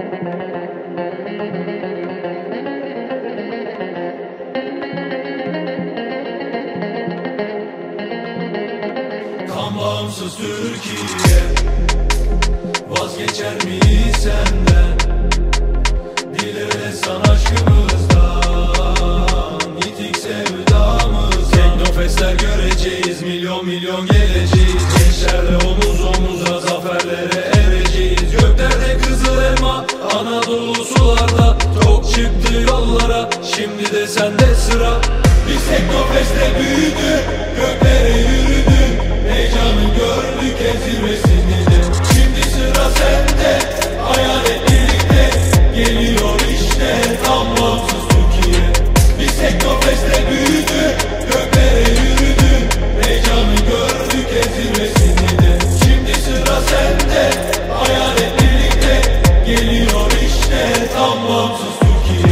Tam bağımsız Türkiye vazgeçer mi senden? Dile san aşkımızdan, yitik sevdamız. Teknofestler göreceğiz, milyon milyon geleceğiz. Gençlerle omuz omuza zaferlere ereceğiz. Göklerde kızıl elma, Anadolu sularda. Çok çıktı yollara, şimdi de sende sıra. Biz Teknofest'te büyüdük, göklere yürüdük. Heyecanı gördük, zirvesini de. Şimdi sıra sende, hayal et birlikte. Geliyor işte tam bağımsız Türkiye. Biz Teknofest'te büyüdük, göklere yürüdük. Heyecanı gördük, zirvesini de. Şimdi sıra sende, hayal et birlikte. Geliyor işte tam bağımsız Türkiye.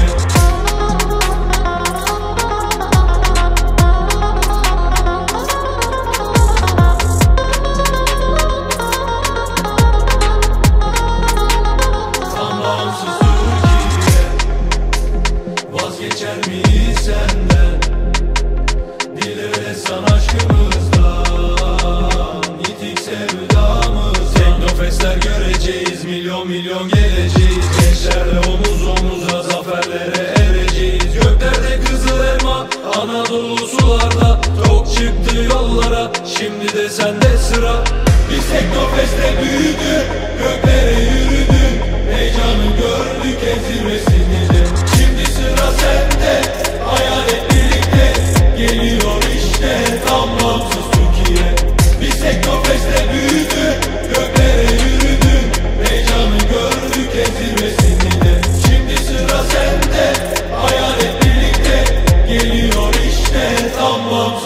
Vazgeçer mi senden? Dile san aşkımızdan, yitik sevdamız. Teknofestler göreceğiz, milyon milyon geleceğiz. Gençlerle omuz omuza zaferlere ereceğiz. Göklerde kızıl elma, Anadolu sularda. Çok çıktı yollara, şimdi de sende sıra. Biz Teknofest'te büyüdük, göklere yürüdük. Heyecanı gördük, zirvesini de. Şimdi sıra sende, hayal et birlikte. Geliyor işte tam bağımsız Türkiye. Biz Teknofest'te büyüdük, göklere yürüdük. Heyecanı gördük, zirvesini de. Şimdi sıra sende, hayal et birlikte. Geliyor işte tam bağımsız